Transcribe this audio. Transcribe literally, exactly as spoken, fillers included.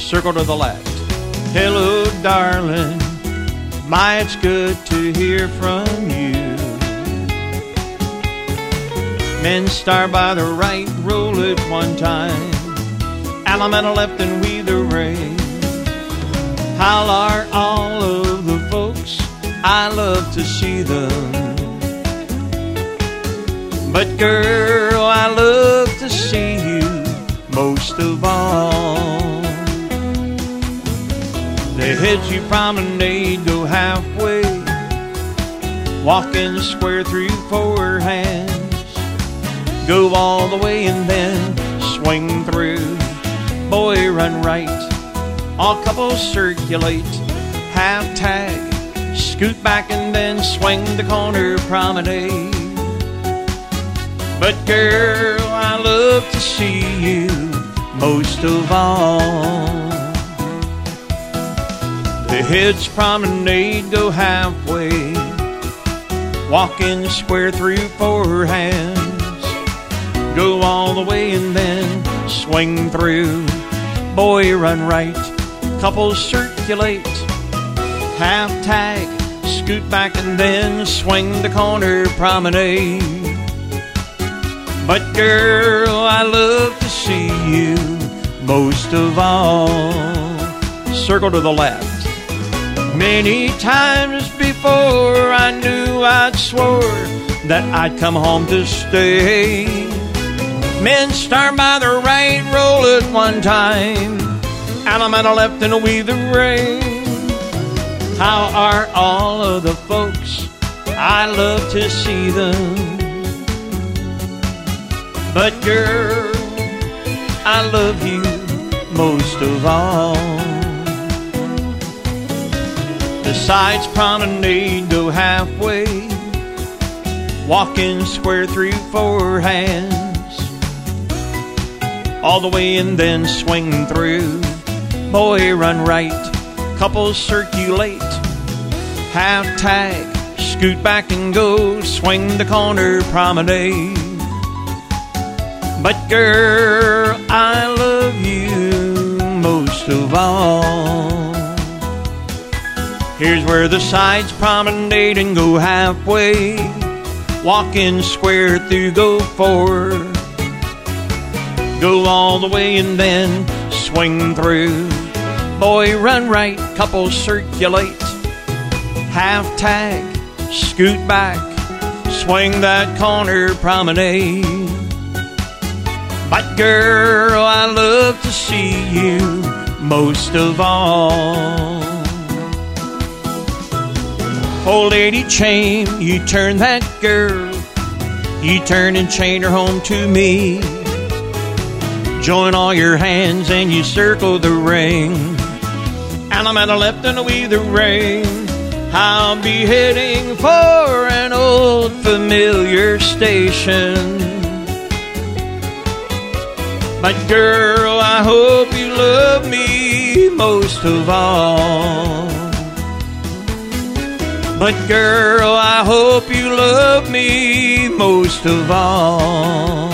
circle to the left. Hello, darling, my, it's good to hear from you. Men start by the right, roll it one time. Alameda left and we the rain. How are all of the folks? I love to see them. But girl, I love to see you most of all. The hedge you promenade, go halfway, walking square through four hands. Go all the way and then swing through. Boy, run right. All couples circulate. Half tag, scoot back and then swing the corner promenade. But girl, I love to see you most of all. The hedge promenade, go halfway, walking square through four hands. Go all the way and then swing through. Boy, run right. Couples circulate. Half tag, scoot back and then swing the corner promenade. But girl, I love to see you most of all. Circle to the left. Many times before I knew I'd swore that I'd come home to stay. Men start by the right, roll it one time. Alameda left and we the rain. How are all of the folks? I love to see them. But girl, I love you most of all. The sides promenade, go halfway, walking square through four hands. All the way and then swing through. Boy, run right. Couples circulate. Half tag, scoot back and go, swing the corner promenade. But girl, I love you most of all. Here's where the sides promenade and go halfway, walking square through, go four. Go all the way and then swing through. Boy, run right, couples circulate. Half tag, scoot back, swing that corner promenade. But girl, I love to see you most of all. Oh, lady chain, you turn that girl. You turn and chain her home to me. Join all your hands and you circle the ring. Alameda left and we the rain. I'll be heading for an old familiar station. But girl, I hope you love me most of all. But girl, I hope you love me most of all.